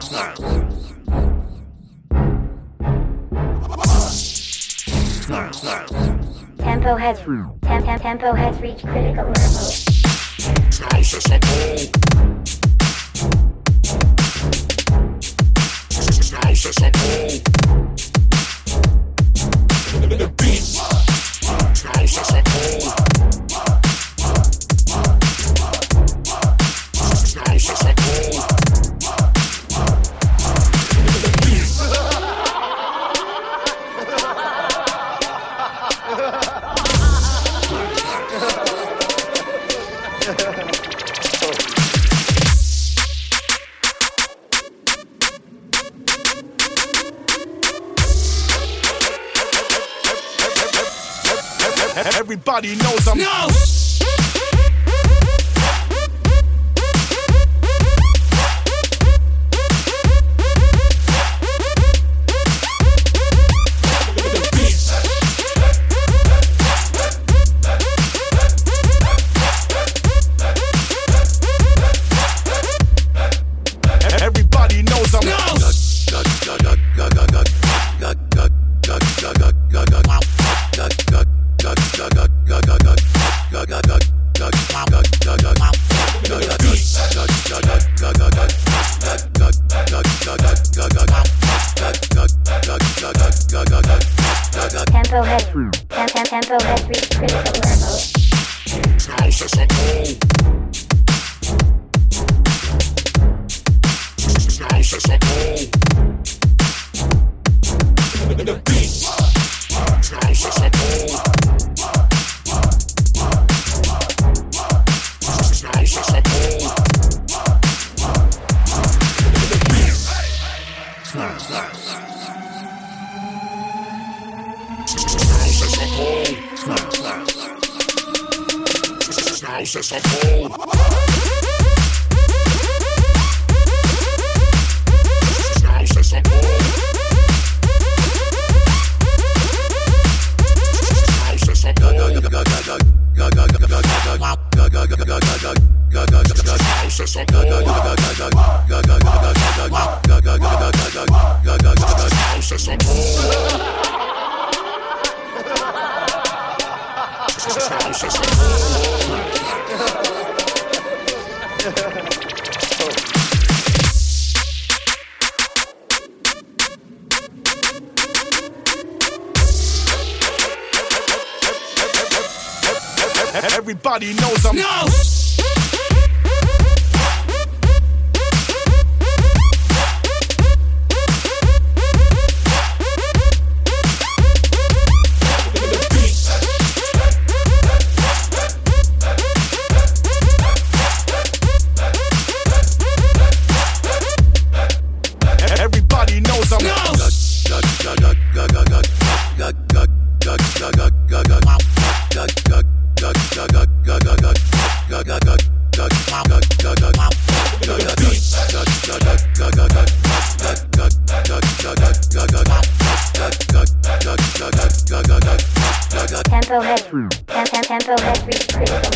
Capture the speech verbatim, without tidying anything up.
Tempo has tem, tem, tempo has reached critical level. House is a ball. House is a ball. The beat. House is a ball. House is a ball. The beat. Everybody knows I'm No! Everybody knows I'm No! Tempo has tem, tem, tempo has reached critical level. House is a ball. House is a ball. The beat. House is a ball. House is a ball. The beat. House is a ball. House is a ball. House is a ball. House is a ball. House is a ball. House is a ball. House is a Everybody knows I'm No! Everybody knows I'm No! Tempo has tem, tem, tempo has reached critical